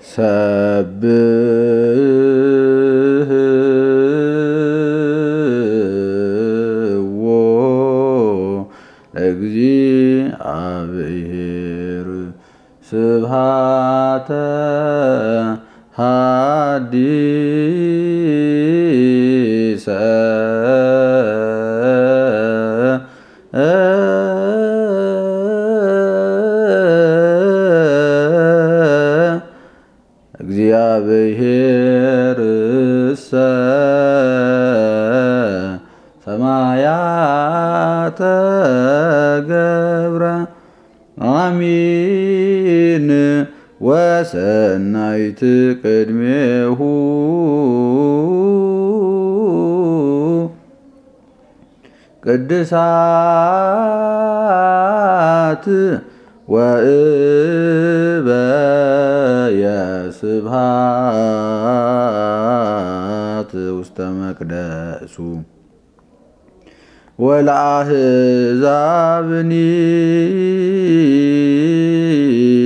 ሰብሕዎ ለእግዚአብሔር ስብሐተ ሐዲሰ እግዚአብሔርሰ ሰማያተ ገብረ አሚን ወሰናይት ቅድሜሁ ቅድሳት ወእበየ ስብሐት ውስተ መቅደሱ ወለአሕዛብኒ